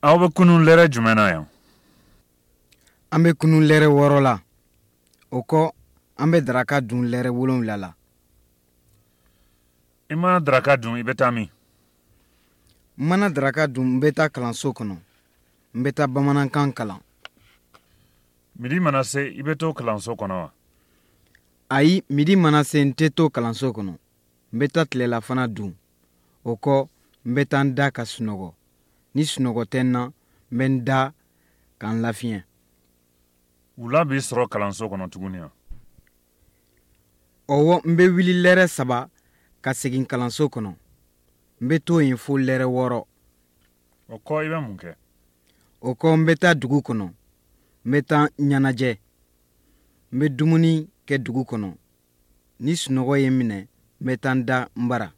Aw bɛ kunun lɛrɛ jumɛn na yan? An bɛ kunun lɛrɛ 6 la. O kɔ an bɛ daraka dun lɛrɛ 7 la. I mana daraka dun i bɛ taa min? N mana daraka dun n bɛ taa kalanso kɔnɔ. N bɛ taa bamanankan kalan. Midi mana se i bɛ to kalanso kɔnɔ wa? Ayi, midi mana se n tɛ to kalanso kɔnɔ. N bɛ taa tilelafana dun. O kɔ n bɛ taa n da ka sunɔgɔ. Ni sunɔgɔ tɛ n na, n bɛ n da ka n lafiɲɛ. Wula b'i sɔrɔ kalanso kɔnɔ tuguni wa? Ɔwɔ, n bɛ wuli lɛrɛ 3 ka segin kalanso kɔnɔ. N bɛ to yen fo lɛrɛ 6. O kɔ i bɛ mun kɛ? O kɔ n bɛ taa dugu kɔnɔ. N bɛ taa ɲɛnajɛ. N bɛ dumuni kɛ dugu kɔnɔ. Ni sunɔgɔ ye n minɛ, n bɛ taa n da n bara.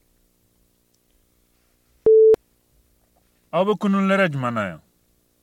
Aw bɛ kunun lɛrɛ jumɛn na yan?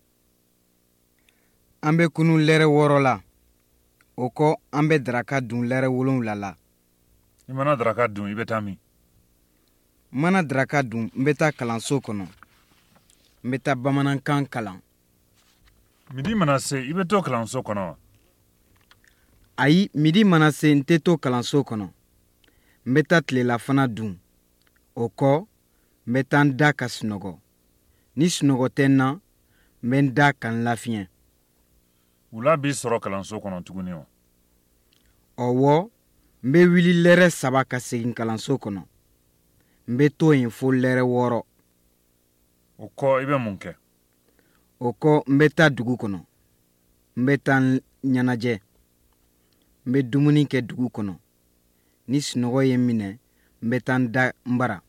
An bɛ kunun lɛrɛ 6 la. O kɔ an bɛ daraka dun lɛrɛ 7 la. I mana daraka dun i bɛ taa min? N mana daraka dun n bɛ taa kalanso kɔnɔ. N bɛ taa bamanankan kalan. Midi mana se i bɛ to kalanso kɔnɔ wa? Ayi, midi mana se n tɛ to kalanso kɔnɔ. N bɛ taa tilelafana dun. O kɔ n bɛ taa n da ka sunɔgɔ. Ni sunɔgɔ tɛ n na, n bɛ n da ka n lafiɲɛ. Wula b'i sɔrɔ kalanso kɔnɔ tuguni wa? Ɔwɔ, n bɛ wuli lɛrɛ 3 ka segin kalanso kɔnɔ. N bɛ to yen fo lɛrɛ 6. O kɔ i bɛ mun kɛ? O kɔ n bɛ taa dugu kɔnɔ. N bɛ taa n ɲɛnajɛ. N bɛ dumuni kɛ dugu kɔnɔ. Ni sunɔgɔ ye n minɛ, n bɛ taa n da n bara.